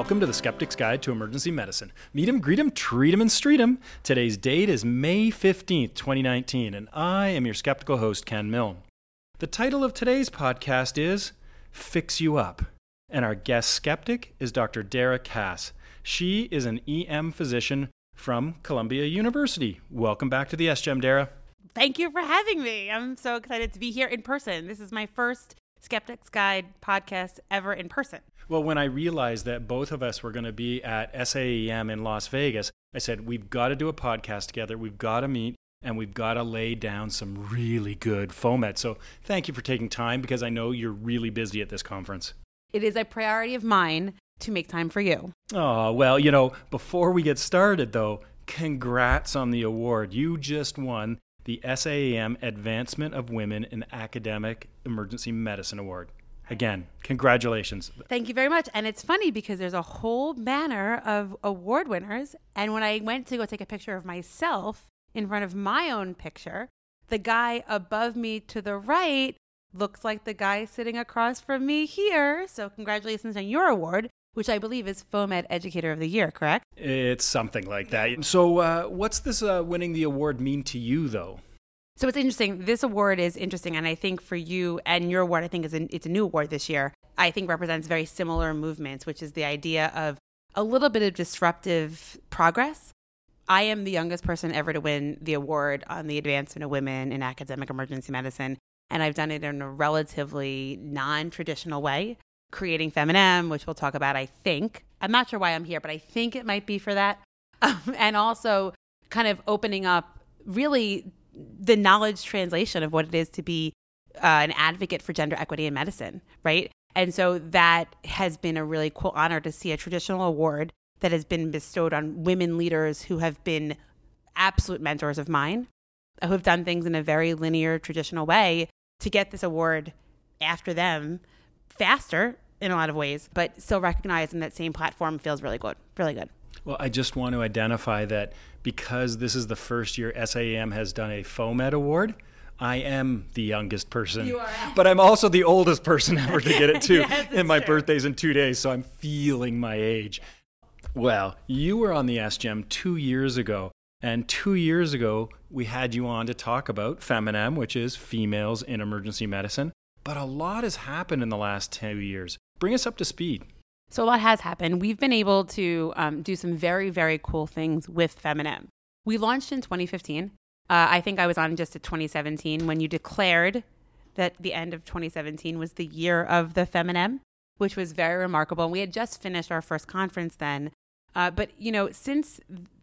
Welcome to the Skeptic's Guide to Emergency Medicine. Meet 'em, greet 'em, treat 'em, and street 'em. Today's date is May 15th, 2019, and I am your skeptical host, Ken Milne. The title of today's podcast is Fix You Up, and our guest skeptic is Dr. Dara Kass. She is an EM physician from Columbia University. Welcome back to the SGEM, Dara. Thank you for having me. I'm so excited to be here in person. This is my first Skeptic's Guide podcast ever in person. Well, when I realized that both of us were going to be at SAEM in Las Vegas, I said, we've got to do a podcast together. We've got to meet, and we've got to lay down some really good FOAMed. So thank you for taking time, because I know you're really busy at this conference. It is a priority of mine to make time for you. Oh, well, before we get started, though, congrats on the award. You just won the SAEM Advancement of Women in Academic Emergency Medicine Award. Again, congratulations. Thank you very much. And it's funny because there's a whole banner of award winners. And when I went to go take a picture of myself in front of my own picture, the guy above me to the right looks like the guy sitting across from me here. So congratulations on your award, which I believe is FOAMed Educator of the Year, correct? It's something like that. So what's this winning the award mean to you, though? So it's interesting. This award is interesting. And I think for you and your award, I think it's a new award this year, I think represents very similar movements, which is the idea of a little bit of disruptive progress. I am the youngest person ever to win the award on the advancement of women in academic emergency medicine. And I've done it in a relatively non-traditional way, creating FemInM, which we'll talk about, I think. I'm not sure why I'm here, but I think it might be for that. And also kind of opening up really the knowledge translation of what it is to be an advocate for gender equity in medicine, right? And so that has been a really cool honor to see a traditional award that has been bestowed on women leaders who have been absolute mentors of mine, who have done things in a very linear, traditional way, to get this award after them faster in a lot of ways, but still recognized in that same platform feels really good, really good. Well, I just want to identify that because this is the first year SAEM has done a FOAMed award, I am the youngest person. You are. But I'm also the oldest person ever to get it too. Yes, and my true. birthday's in 2 days, so I'm feeling my age. Well, you were on the SGEM 2 years ago. And 2 years ago, we had you on to talk about FemInM, which is Females in Emergency Medicine. But a lot has happened in the last 2 years. Bring us up to speed. So a lot has happened. We've been able to do some very, very cool things with FemInM. We launched in 2015. I think I was on just at 2017 when you declared that the end of 2017 was the year of the FemInM, which was very remarkable. And we had just finished our first conference then. But, since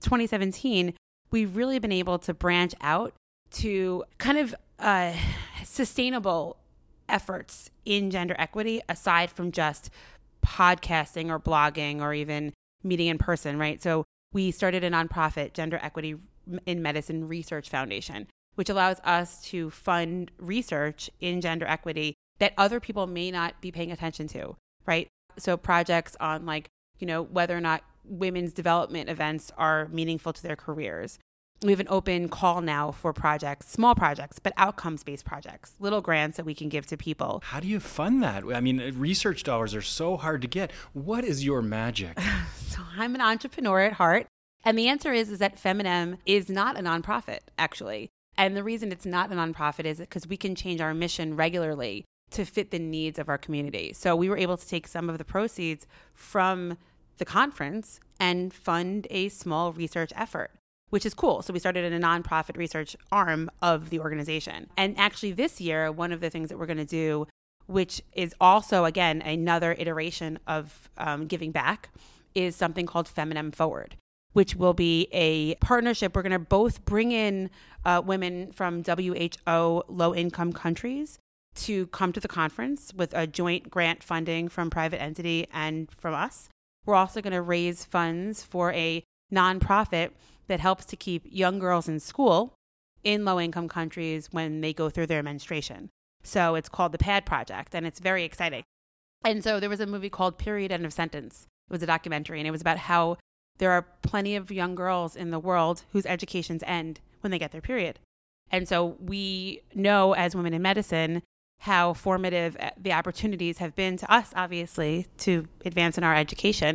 2017, we've really been able to branch out to kind of sustainable efforts in gender equity aside from just podcasting or blogging or even meeting in person, right? So we started a nonprofit, Gender Equity in Medicine Research Foundation, which allows us to fund research in gender equity that other people may not be paying attention to, right? So projects on whether or not women's development events are meaningful to their careers. We have an open call now for projects, small projects, but outcomes-based projects, little grants that we can give to people. How do you fund that? I mean, research dollars are so hard to get. What is your magic? So I'm an entrepreneur at heart. And the answer is that FemInM is not a nonprofit, actually. And the reason it's not a nonprofit is because we can change our mission regularly to fit the needs of our community. So we were able to take some of the proceeds from the conference and fund a small research effort, which is cool. So we started in a nonprofit research arm of the organization. And actually this year, one of the things that we're going to do, which is also, again, another iteration of giving back, is something called FemInM Forward, which will be a partnership. We're going to both bring in women from WHO low-income countries to come to the conference with a joint grant funding from private entity and from us. We're also going to raise funds for a nonprofit that helps to keep young girls in school in low-income countries when they go through their menstruation. So it's called the PAD Project, and it's very exciting. And so there was a movie called Period, End of Sentence. It was a documentary, and it was about how there are plenty of young girls in the world whose educations end when they get their period. And so we know as women in medicine how formative the opportunities have been to us, obviously, to advance in our education.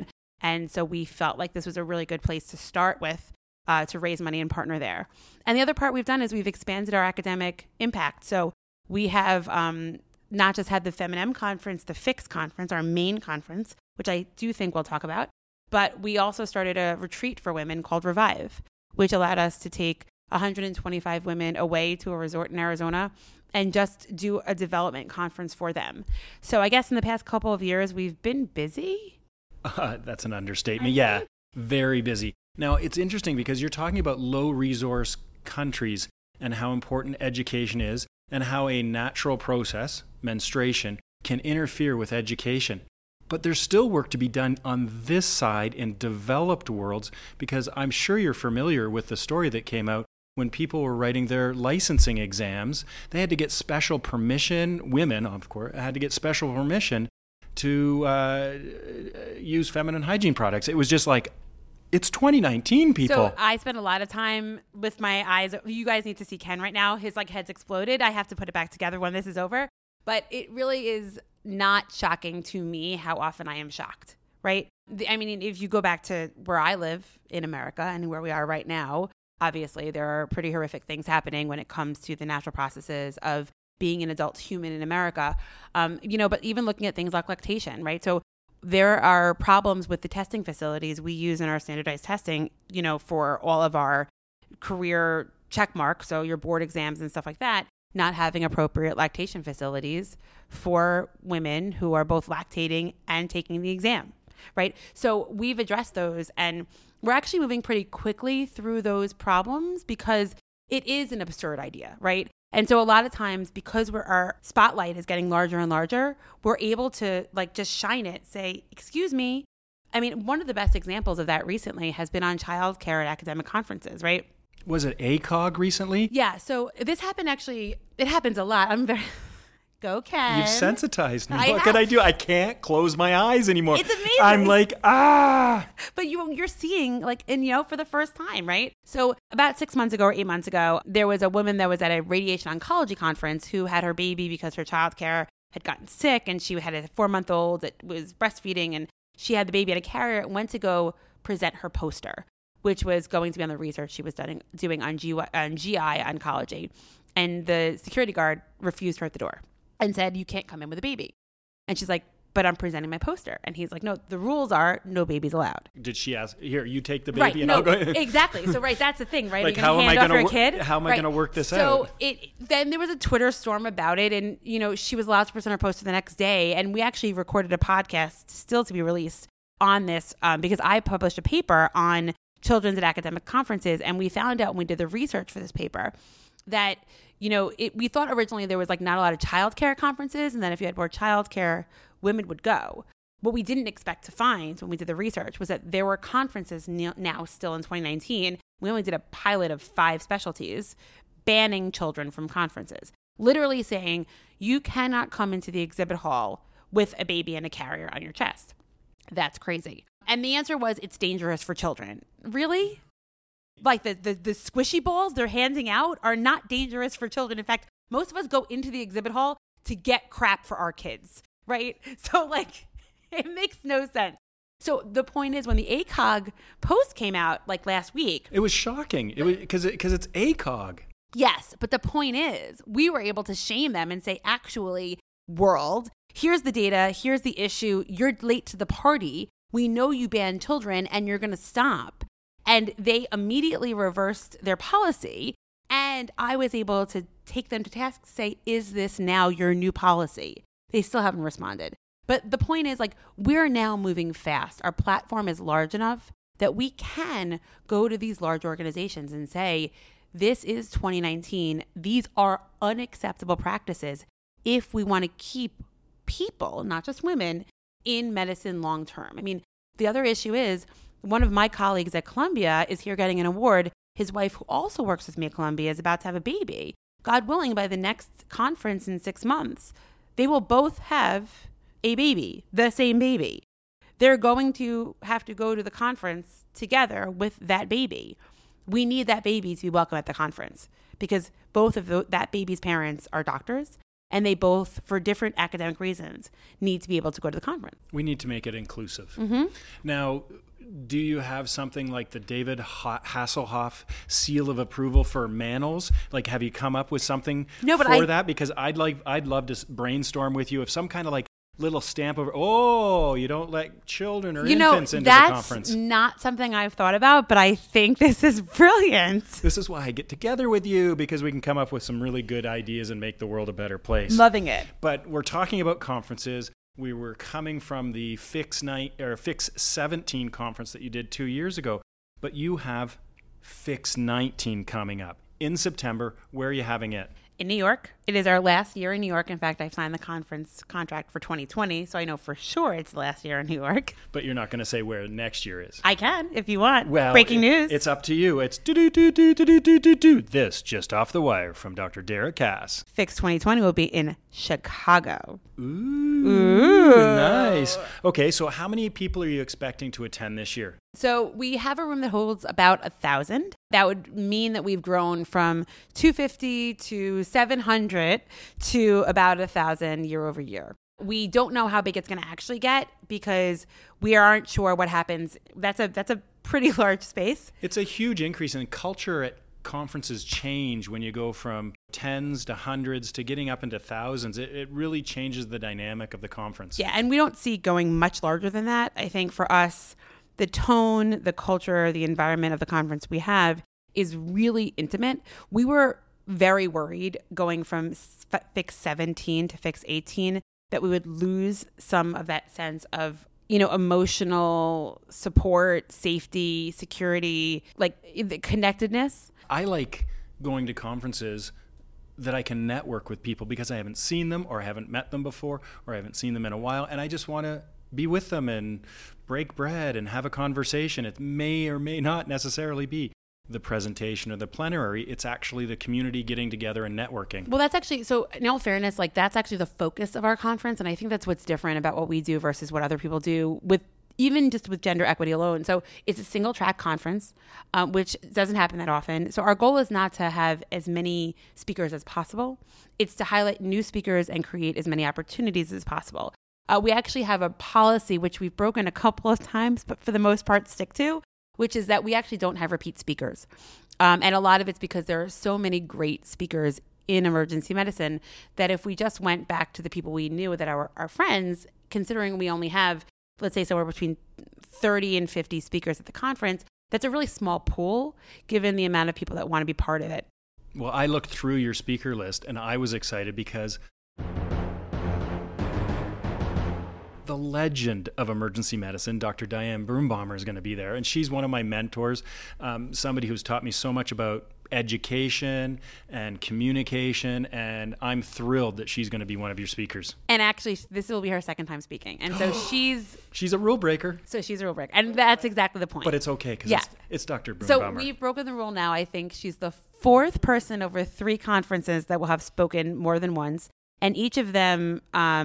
And so we felt like this was a really good place to start with, to raise money and partner there. And the other part we've done is we've expanded our academic impact. So we have not just had the Feminem conference, the FIX conference, our main conference, which I do think we'll talk about, but we also started a retreat for women called Revive, which allowed us to take 125 women away to a resort in Arizona and just do a development conference for them. So I guess in the past couple of years, we've been busy. That's an understatement. Yeah, very busy. Now, it's interesting because you're talking about low resource countries and how important education is and how a natural process, menstruation, can interfere with education. But there's still work to be done on this side in developed worlds, because I'm sure you're familiar with the story that came out when people were writing their licensing exams. They had to get special permission, women, of course, had to get special permission to use feminine hygiene products. It was just like, it's 2019, people. So I spent a lot of time with my eyes. You guys need to see Ken right now. His head's exploded. I have to put it back together when this is over. But it really is not shocking to me how often I am shocked, right? I mean, if you go back to where I live in America and where we are right now, obviously there are pretty horrific things happening when it comes to the natural processes of being an adult human in America. But even looking at things like lactation, right? So there are problems with the testing facilities we use in our standardized testing, for all of our career check marks, so your board exams and stuff like that, not having appropriate lactation facilities for women who are both lactating and taking the exam, right? So we've addressed those, and we're actually moving pretty quickly through those problems because it is an absurd idea, right? And so a lot of times, because our spotlight is getting larger and larger, we're able to just shine it, say, excuse me. I mean, one of the best examples of that recently has been on childcare at academic conferences, right? Was it ACOG recently? Yeah. So this happened it happens a lot. I'm very... Go, Ken. You've sensitized me. What can I do? I can't close my eyes anymore. It's amazing. I'm like, But you're seeing for the first time, right? So about 6 months ago or 8 months ago, there was a woman that was at a radiation oncology conference who had her baby because her childcare had gotten sick, and she had a 4-month-old that was breastfeeding, and she had the baby at a carrier and went to go present her poster, which was going to be on the research she was doing on GI oncology. And the security guard refused her at the door and said, you can't come in with a baby. And she's like, but I'm presenting my poster. And he's like, no, the rules are no babies allowed. Did she ask, here, you take the baby right, and no, I'll go? Exactly. So, right, that's the thing, right? Like, how am I going to work this out? So then there was a Twitter storm about it. And, she was allowed to present her poster the next day. And we actually recorded a podcast still to be released on this because I published a paper on children's at academic conferences. And we found out when we did the research for this paper that we thought originally there was not a lot of childcare conferences, and then if you had more childcare, women would go. What we didn't expect to find when we did the research was that there were conferences now still in 2019. We only did a pilot of 5 specialties banning children from conferences, literally saying you cannot come into the exhibit hall with a baby and a carrier on your chest. That's crazy. And the answer was it's dangerous for children. Really? The squishy balls they're handing out are not dangerous for children. In fact, most of us go into the exhibit hall to get crap for our kids, right? So it makes no sense. So the point is, when the ACOG post came out last week, it was shocking. It was because it's ACOG. Yes, but the point is, we were able to shame them and say, actually, world, here's the data, here's the issue. You're late to the party. We know you banned children, and you're going to stop. And they immediately reversed their policy. And I was able to take them to task to say, is this now your new policy? They still haven't responded. But the point is, we're now moving fast. Our platform is large enough that we can go to these large organizations and say, this is 2019. These are unacceptable practices if we want to keep people, not just women, in medicine long term. I mean, the other issue is, one of my colleagues at Columbia is here getting an award. His wife, who also works with me at Columbia, is about to have a baby. God willing, by the next conference in 6 months, they will both have a baby, the same baby. They're going to have to go to the conference together with that baby. We need that baby to be welcome at the conference because both of that baby's parents are doctors. And they both, for different academic reasons, need to be able to go to the conference. We need to make it inclusive. Mm-hmm. Now, do you have something like the David Hasselhoff seal of approval for Manos? Like, have you come up with something for that? Because I'd love to brainstorm with you of some kind of like little stamp of, you don't let children or infants into the conference. That's not something I've thought about, but I think this is brilliant. This is why I get together with you, because we can come up with some really good ideas and make the world a better place. Loving it. But we're talking about conferences. We were coming from the Fix 17 conference that you did 2 years ago, but you have Fix 19 coming up in September. Where are you having it? In New York. It is our last year in New York. In fact, I've signed the conference contract for 2020, so I know for sure it's the last year in New York. But you're not going to say where next year is. I can, if you want. Well, breaking news. It's up to you. It's do. This just off the wire from Dr. Derek Cass. Fix 2020 will be in Chicago. Ooh, nice. Okay, so how many people are you expecting to attend this year? So we have a room that holds about 1,000. That would mean that we've grown from 250 to 700 to about 1,000 year over year. We don't know how big it's going to actually get because we aren't sure what happens. That's a pretty large space. It's a huge increase in culture at conferences change when you go from tens to hundreds to getting up into thousands. It really changes the dynamic of the conference. Yeah, and we don't see going much larger than that. I think for us, the tone, the culture, the environment of the conference we have is really intimate. We were very worried going from Fix 17 to Fix 18 that we would lose some of that sense of, emotional support, safety, security, like the connectedness. I like going to conferences that I can network with people because I haven't seen them or I haven't met them before or I haven't seen them in a while, and I just want to be with them and break bread and have a conversation. It may or may not necessarily be the presentation or the plenary. It's actually the community getting together and networking. Well, that's actually, so in all fairness, like that's actually the focus of our conference. And I think that's what's different about what we do versus what other people do with even just with gender equity alone. So it's a single track conference, which doesn't happen that often. So our goal is not to have as many speakers as possible. It's to highlight new speakers and create as many opportunities as possible. We actually have a policy, which we've broken a couple of times, but for the most part stick to, which is that we actually don't have repeat speakers. And a lot of it's because there are so many great speakers in emergency medicine that if we just went back to the people we knew that are our friends, considering we only have, let's say, somewhere between 30 and 50 speakers at the conference, that's a really small pool given the amount of people that want to be part of it. Well, I looked through your speaker list and I was excited because the legend of emergency medicine, Dr. Diane Broombaumer, is going to be there. And she's one of my mentors, somebody who's taught me so much about education and communication. And I'm thrilled that she's going to be one of your speakers. And actually, this will be her second time speaking. And so she's a rule breaker. So she's a rule breaker. And that's exactly the point. But it's okay because it's Dr. Broombaumer. So we've broken the rule now. I think she's the fourth person over 3 conferences that will have spoken more than once. And each of them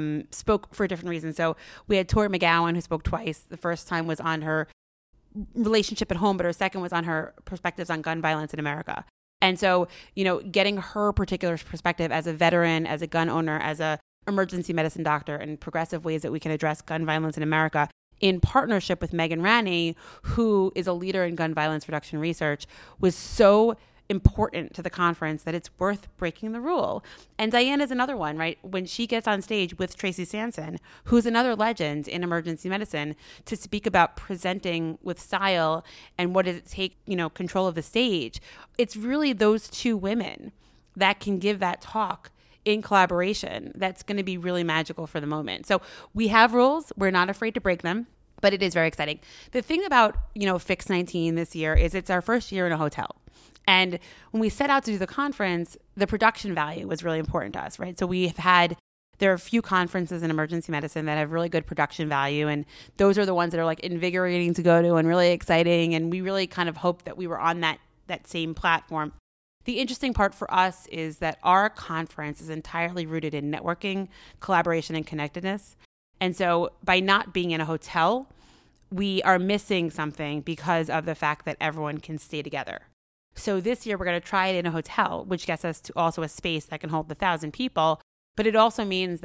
spoke for different reasons. So we had Tori McGowan, who spoke twice. The first time was on her relationship at home, but her second was on her perspectives on gun violence in America. And so, getting her particular perspective as a veteran, as a gun owner, as a emergency medicine doctor, and progressive ways that we can address gun violence in America in partnership with Megan Ranney, who is a leader in gun violence reduction research, was so important to the conference that it's worth breaking the rule. And Diane is another one, right? When she gets on stage with Tracy Sanson, who's another legend in emergency medicine, to speak about presenting with style and what does it take, control of the stage. It's really those 2 women that can give that talk in collaboration that's going to be really magical for the moment. So we have rules. We're not afraid to break them, but it is very exciting. The thing about, Fix 19 this year is it's our first year in a hotel. And when we set out to do the conference, the production value was really important to us, right? So there are a few conferences in emergency medicine that have really good production value. And those are the ones that are like invigorating to go to and really exciting. And we really kind of hoped that we were on that same platform. The interesting part for us is that our conference is entirely rooted in networking, collaboration, and connectedness. And so by not being in a hotel, we are missing something because of the fact that everyone can stay together. So this year we're going to try it in a hotel, which gets us to also a space that can hold 1,000 people. But it also means that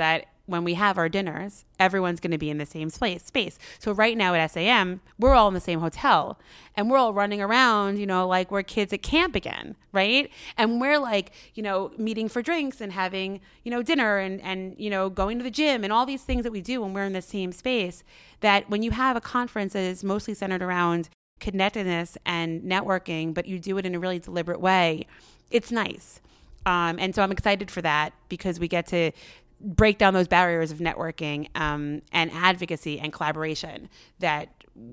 when we have our dinners, everyone's going to be in the same space. So right now at SAM, we're all in the same hotel and we're all running around, like we're kids at camp again, right? And we're like, meeting for drinks and having, dinner and going to the gym and all these things that we do when we're in the same space, that when you have a conference that is mostly centered around connectedness and networking, but you do it in a really deliberate way, it's nice. And so I'm excited for that because we get to break down those barriers of networking and advocacy and collaboration that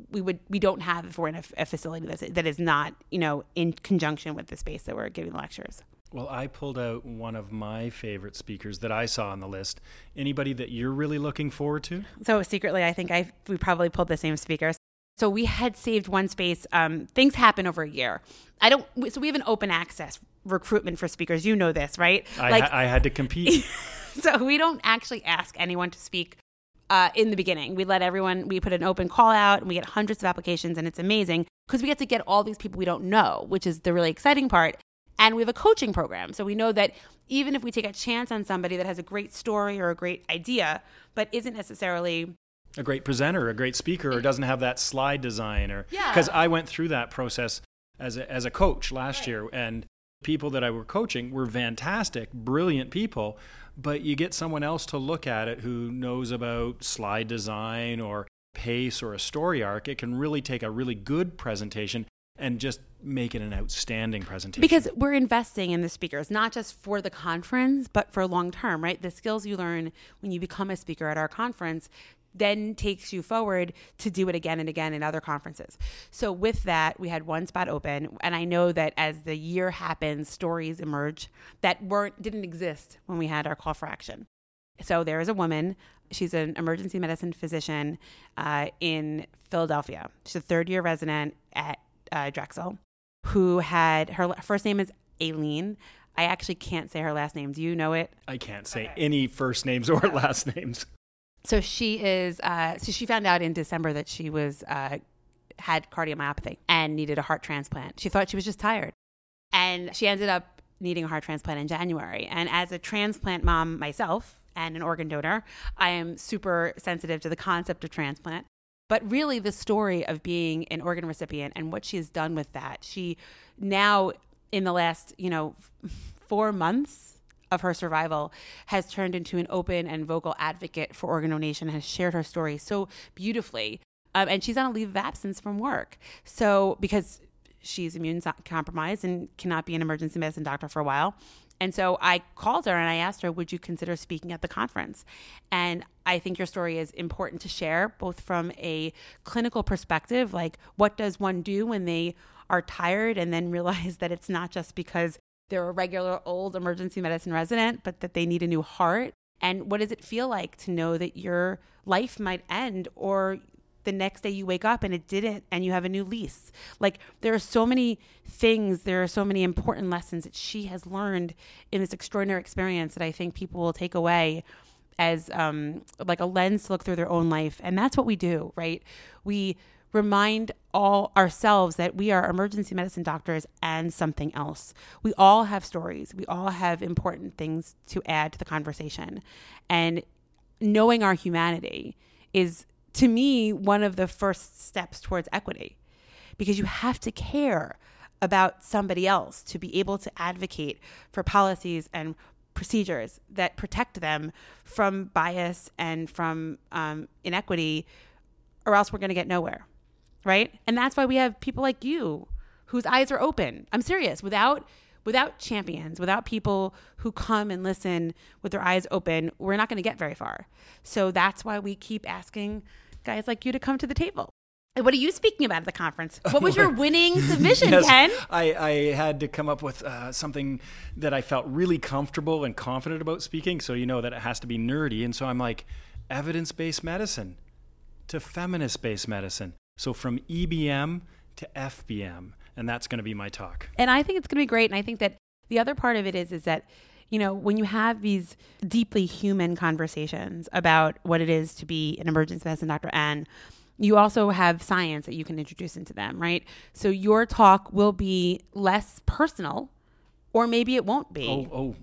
we don't have if we're in a facility that is not, in conjunction with the space that we're giving lectures. Well, I pulled out one of my favorite speakers that I saw on the list. Anybody that you're really looking forward to? So secretly, I think we probably pulled the same speakers. So we had saved one space. Things happen over a year. So we have an open access recruitment for speakers. You know this, right? I had to compete. So we don't actually ask anyone to speak in the beginning. We put an open call out and we get hundreds of applications, and it's amazing because we get to get all these people we don't know, which is the really exciting part. And we have a coaching program. So we know that even if we take a chance on somebody that has a great story or a great idea, but isn't necessarily a great presenter, a great speaker, or doesn't have that slide design, or because I went through that process as a coach last year, and people that I were coaching were fantastic, brilliant people, but you get someone else to look at it who knows about slide design or pace or a story arc. It can really take a really good presentation and just make it an outstanding presentation. Because we're investing in the speakers, not just for the conference, but for long term, right? The skills you learn when you become a speaker at our conference then takes you forward to do it again and again in other conferences. So with that, we had one spot open. And I know that as the year happens, stories emerge that didn't exist when we had our call for action. So there is a woman, she's an emergency medicine physician in Philadelphia. She's a third-year resident at Drexel, who had, her first name is Aileen. I actually can't say her last name. Do you know it? I can't say any first names or last names. So she is. So she found out in December that she had cardiomyopathy and needed a heart transplant. She thought she was just tired, and she ended up needing a heart transplant in January. And as a transplant mom myself and an organ donor, I am super sensitive to the concept of transplant. But really, the story of being an organ recipient and what she has done with that, she now in the last 4 months of her survival has turned into an open and vocal advocate for organ donation, has shared her story so beautifully. And she's on a leave of absence from work. So because she's immune compromised and cannot be an emergency medicine doctor for a while. And so I called her and I asked her, would you consider speaking at the conference? And I think your story is important to share, both from a clinical perspective, like what does one do when they are tired and then realize that it's not just because they're a regular old emergency medicine resident, but that they need a new heart. And what does it feel like to know that your life might end, or the next day you wake up and it didn't, and you have a new lease? Like, there are so many things, there are so many important lessons that she has learned in this extraordinary experience that I think people will take away as like a lens to look through their own life. And that's what we do, right? We remind all ourselves that we are emergency medicine doctors and something else. We all have stories. We all have important things to add to the conversation. And knowing our humanity is, to me, one of the first steps towards equity, because you have to care about somebody else to be able to advocate for policies and procedures that protect them from bias and from inequity, or else we're going to get nowhere. Right? And that's why we have people like you whose eyes are open. I'm serious. Without champions, without people who come and listen with their eyes open, we're not going to get very far. So that's why we keep asking guys like you to come to the table. And what are you speaking about at the conference? What was your winning submission, yes, Ken? I had to come up with something that I felt really comfortable and confident about speaking. So you know that it has to be nerdy. And so I'm like, evidence-based medicine to feminist-based medicine. So from EBM to FBM, and that's going to be my talk. And I think it's going to be great. And I think that the other part of it is that, when you have these deeply human conversations about what it is to be an emergency medicine doctor, and you also have science that you can introduce into them, right? So your talk will be less personal, or maybe it won't be. Oh,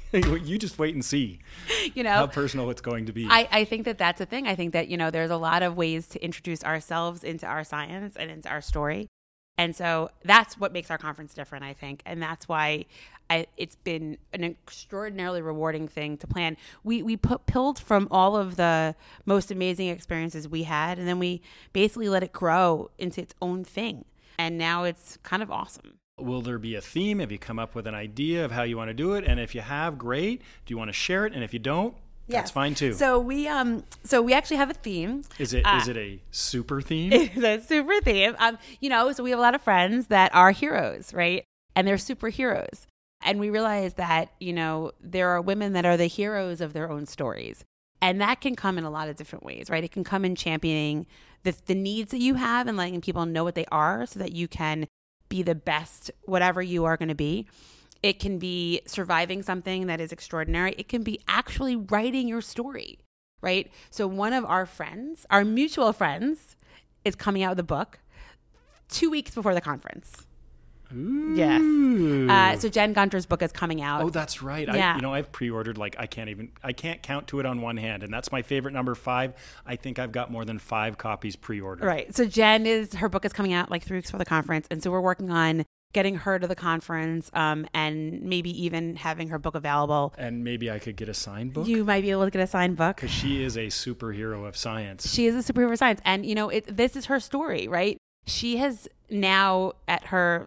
You just wait and see how personal it's going to be. I think that that's a thing. I think that, there's a lot of ways to introduce ourselves into our science and into our story. And so that's what makes our conference different, I think. And that's why it's been an extraordinarily rewarding thing to plan. We pulled from all of the most amazing experiences we had, and then we basically let it grow into its own thing. And now it's kind of awesome. Will there be a theme? Have you come up with an idea of how you want to do it? And if you have, great. Do you want to share it? And if you don't, that's fine too. So we actually have a theme. Is it a super theme? It's a super theme. So we have a lot of friends that are heroes, right? And they're superheroes. And we realize that, there are women that are the heroes of their own stories. And that can come in a lot of different ways, right? It can come in championing the needs that you have and letting people know what they are so that you can be the best, whatever you are going to be. It can be surviving something that is extraordinary. It can be actually writing your story, right? So one of our friends, our mutual friends, is coming out with a book 2 weeks before the conference. Ooh. Yes. So Jen Gunter's book is coming out. Oh, that's right. Yeah. I've pre-ordered, I can't count to it on one hand. And that's my favorite number, 5. I think I've got more than 5 copies pre-ordered. Right. So her book is coming out 3 weeks before the conference. And so we're working on getting her to the conference and maybe even having her book available. And maybe I could get a signed book? You might be able to get a signed book. Because she is a superhero of science. She is a superhero of science. And, this is her story, right? She has now at her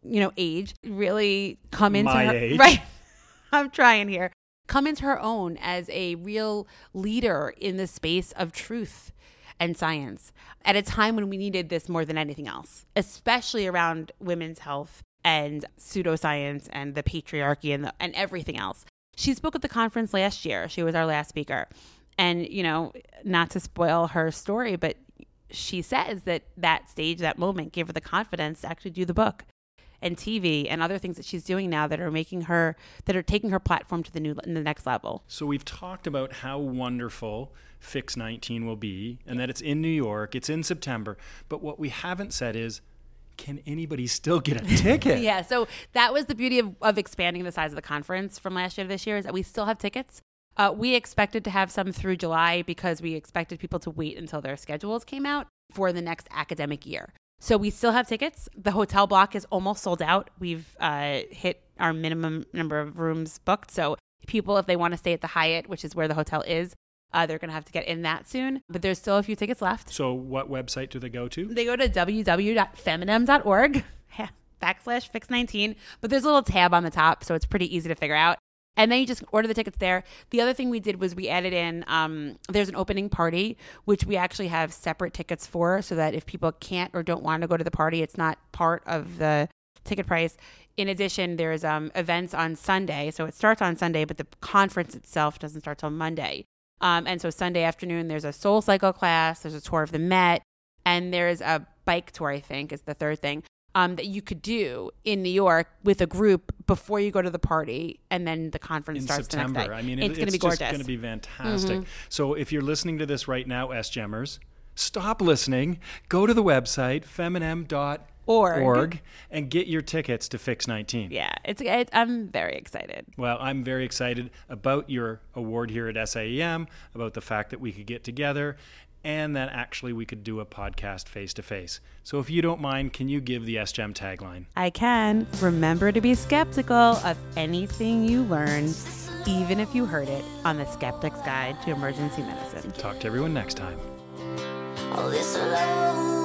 age really come into my her age. Right. I'm trying here. Come into her own as a real leader in the space of truth and science at a time when we needed this more than anything else, especially around women's health and pseudoscience and the patriarchy and everything else. She spoke at the conference last year. She was our last speaker. And, not to spoil her story, but she says that stage, that moment gave her the confidence to actually do the book and TV and other things that she's doing now that are taking her platform to the next level. So we've talked about how wonderful Fix 19 will be and that it's in New York, it's in September. But what we haven't said is, can anybody still get a ticket? Yeah, so that was the beauty of expanding the size of the conference from last year to this year, is that we still have tickets. We expected to have some through July because we expected people to wait until their schedules came out for the next academic year. So we still have tickets. The hotel block is almost sold out. We've hit our minimum number of rooms booked. So people, if they want to stay at the Hyatt, which is where the hotel is, they're going to have to get in that soon. But there's still a few tickets left. So what website do they go to? They go to www.feminem.org /Fix19. But there's a little tab on the top, so it's pretty easy to figure out. And then you just order the tickets there. The other thing we did was we added in, there's an opening party, which we actually have separate tickets for, so that if people can't or don't want to go to the party, it's not part of the ticket price. In addition, there's events on Sunday. So it starts on Sunday, but the conference itself doesn't start till Monday. And so Sunday afternoon, there's a Soul Cycle class, there's a tour of the Met, and there's a bike tour, I think, is the third thing. That you could do in New York with a group before you go to the party, and then the conference starts September. The next day. I mean, it's going to be gorgeous. It's going to be fantastic. Mm-hmm. So if you're listening to this right now, S-Gemmers, stop listening. Go to the website, feminem.org, and get your tickets to Fix 19. Yeah, I'm very excited. Well, I'm very excited about your award here at SIEM, about the fact that we could get together, and that actually we could do a podcast face-to-face. So if you don't mind, can you give the SGEM tagline? I can. Remember to be skeptical of anything you learn, even if you heard it on the Skeptic's Guide to Emergency Medicine. Talk to everyone next time. All this alone.